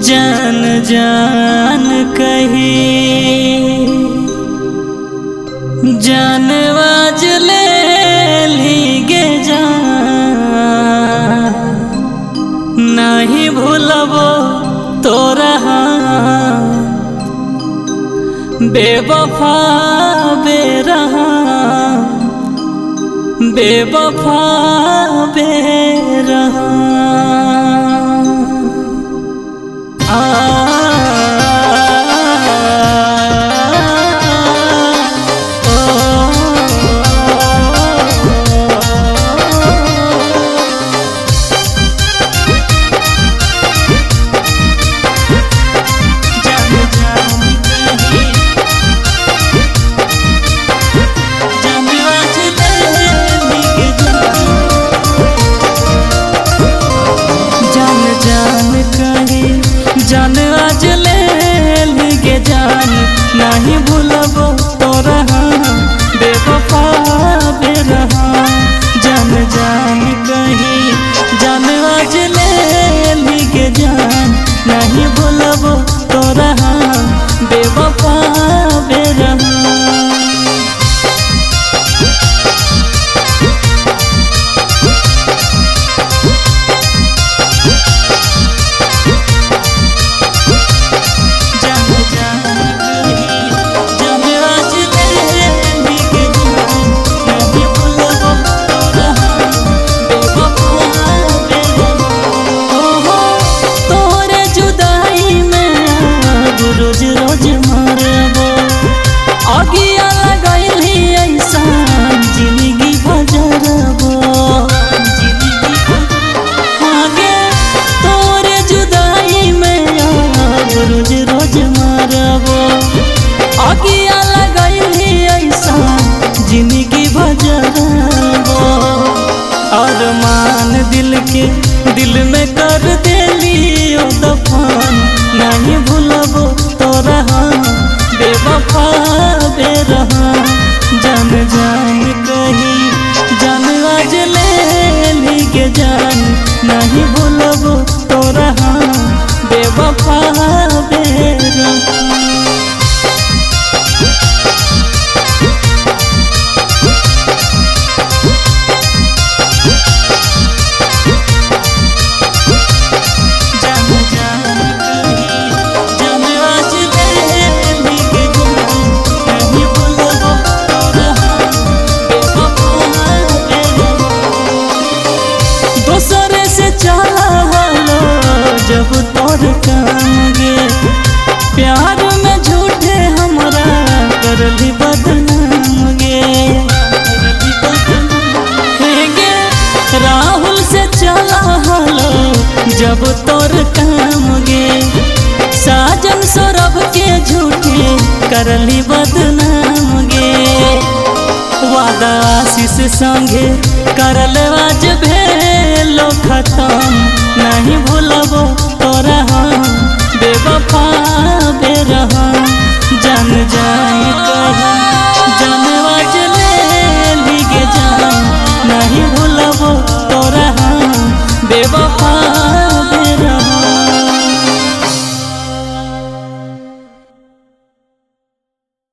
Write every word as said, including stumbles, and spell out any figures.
जान जान कही जान आज ले लीगे जान नहीं भूलबो तोरा बेवफा बेरहा बेवफा बेरहा जान आज ले लीगे जान नहीं भूलबो तोरा बेवफा बेरहा जान जान कही जान आज ले लीगे जान नहीं भूलबो तोरा बेवफा बेरहा रोज रोज मरबो अगिया लगैली ऐसा जिंदगी भजरबो आगे तोरे जुदाई में अब रोज रोज मरबो अगिया लगैली ऐसा जिंदगी भजरबो अरमान दिल के दिल में कर देली ओ दफन नहीं भूलबो तोरा बेवफा बेरहा जान जान कही जान आज ले लीगे जान नहीं भूलबो तोरा बेवफा बेरहा जब तोर काम गे प्यार में झूठे हमरा करली बदनाम गे गे राहुल से चला हलो जब तोर काम गे साजन सौरभ के झूठे करली बदनाम गे वादा आशीष संगे करल आज भेलो खत्म नहीं भूलबो तोरा बेवफा बेरहा जान जान कही